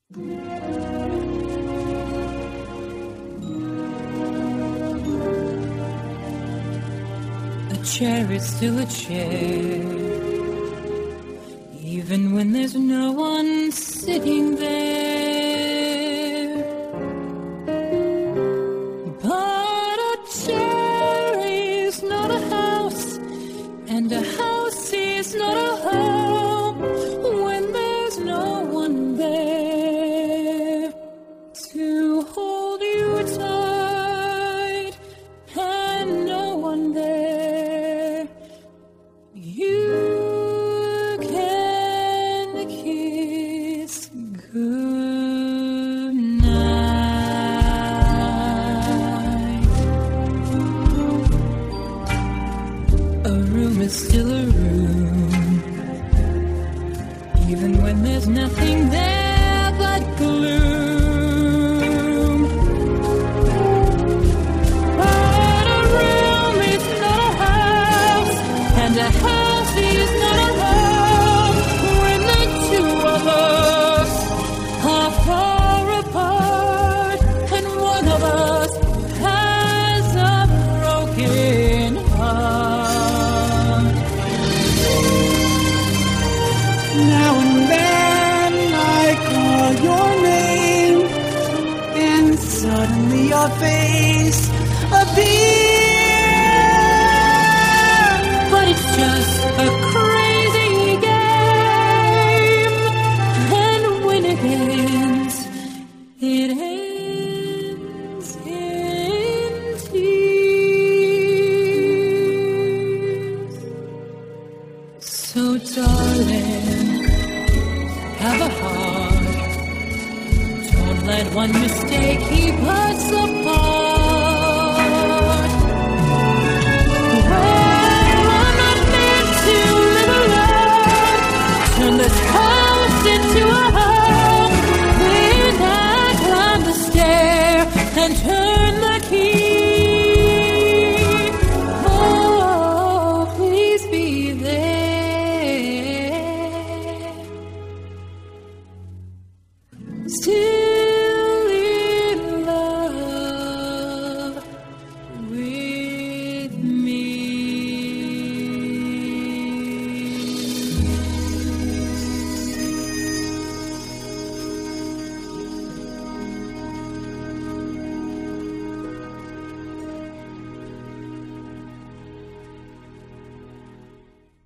A chair is still a chair, even when there's no one sitting there. But a chair is not a house, and a house is not a home when there's no one there to hold you tight, and no one there you can kiss goodnight. A room is still a room, even when there's nothing there but gloom. But a room is not a house, and a house is not a home when the two of us are far apart, and one of us has a broken heart. Now and then I call your name, and suddenly your face appears. But it's just a crazy game, and when it ends in tears. So darling, have a heart. Don't let one mistake keep us apart. Well, I'm not meant to live alone. Turn this house into